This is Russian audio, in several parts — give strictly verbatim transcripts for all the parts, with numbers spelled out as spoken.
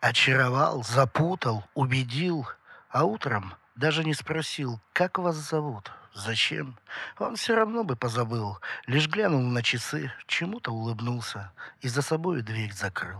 Очаровал, запутал, убедил, а утром даже не спросил, как вас зовут, зачем. Он все равно бы позабыл, лишь глянул на часы, чему-то улыбнулся и за собою дверь закрыл.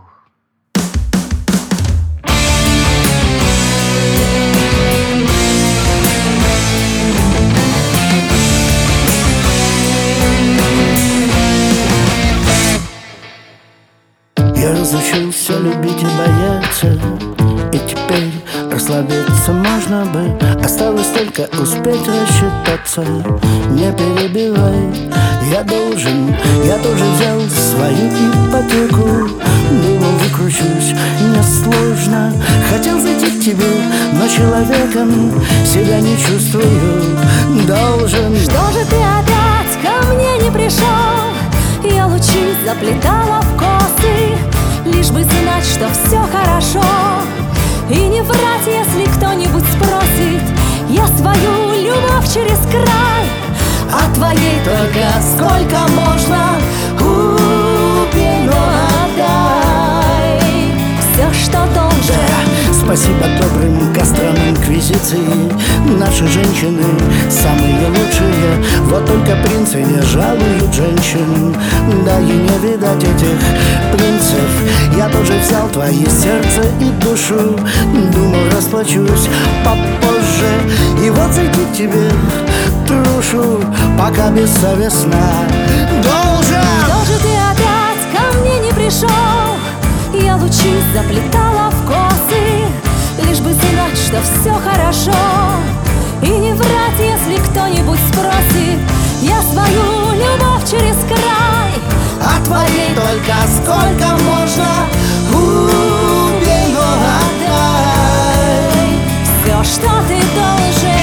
Я разучился любить и бояться, и теперь расслабиться можно бы. Осталось только успеть рассчитаться. Не перебивай, я должен, я тоже взял свою ипотеку. Думал, выкручусь, несложно. Хотел зайти к тебе, но человеком себя не чувствую. Должен. Что же ты опять ко мне не пришел? Я лучи заплетала в косы, лишь бы знать, что все хорошо, и не врать, если кто-нибудь спросит. Я свою любовь через край, а твоей только сколько можно. Убей, но отдай все, что должен. Спасибо добрым кострам инквизиции. Наши женщины самые лучшие. Вот только принцы не жалуют женщин. Да и не видать этих принцев. Я тоже взял твои сердце и душу. Думал, расплачусь попозже. И вот зайти к тебе трушу, пока бессовестно должен. Что же ты опять ко мне не пришел? Я лучи заплетала в косы, лишь бы знать, что все хорошо, и не врать, если кто-нибудь спросит. Я свою любовь через край, а твоей только сколько можно. Убей, но отдай все, что ты должен.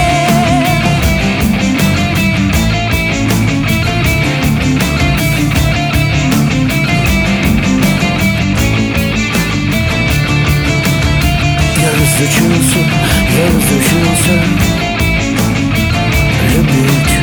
Я разучился, я разучился любить.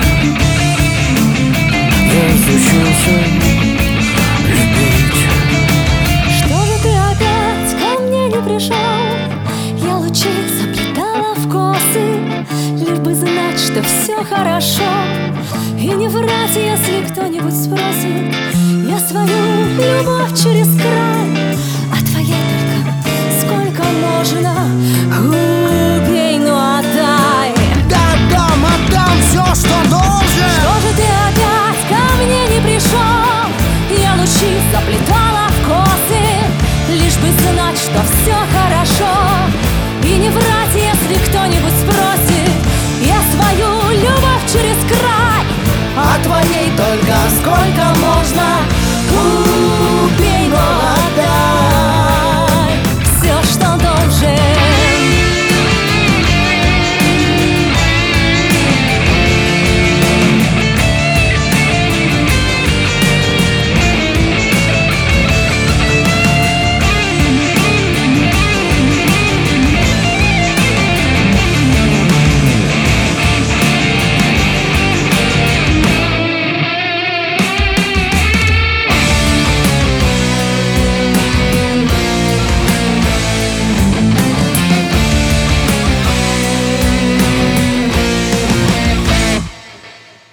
Я разучился любить. Что же ты опять ко мне не пришел? Я лучи заплетала в косы, лишь бы знать, что все хорошо, и не врать, если кто-нибудь спросит. Я свою любовь через край, а твоей только сколько можно. Убей, но отдай. Да, дам, отдам все, что должен. Что же ты опять ко мне не пришел? Я лучи заплетала в косы, лишь бы знать, что все хорошо, и не врать, если кто-нибудь спросит. Я свою любовь через край, а твоей только сколько можно. Убей, но отдай все, что должен.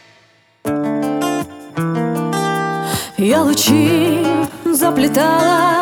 Я лучи заплетала